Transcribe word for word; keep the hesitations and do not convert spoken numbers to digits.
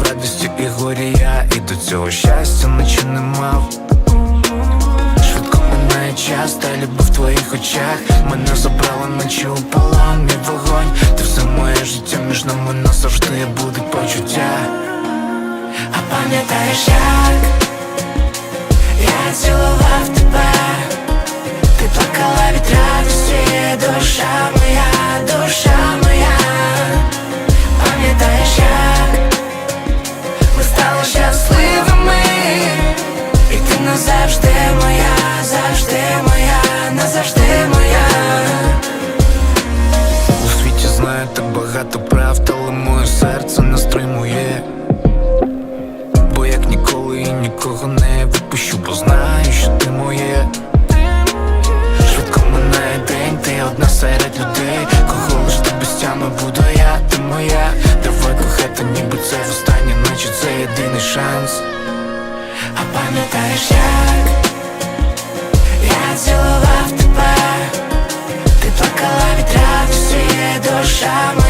радості і горі я, і до цього щастя наче не мав. Швидко минає час, та любов в твоїх очах мене забрала, наче у полон мій вогонь. Ти все моє життя, між нами назавжди буде почуття. А пам'ятаєш, як я цілував тебе, ти плакала від радості, душа моя, душа моя. Пам'ятаєш, як ми стали щасливими, і ти назавжди моя, завжди моя, назавжди моя. У світі знаю так багато правд, але моє серце не стримує. Бо як ніколи і нікого не відпущу, бо знаю, що ти моє. Швидко минає день, ти одна серед людей, кого лиш ти без тями буду я, ти моя. Давай кохати, ніби це востаннє, наче це єдиний шанс. А пам'ятаєш, як я цілував тебе, ти плакала від радості, душа моя.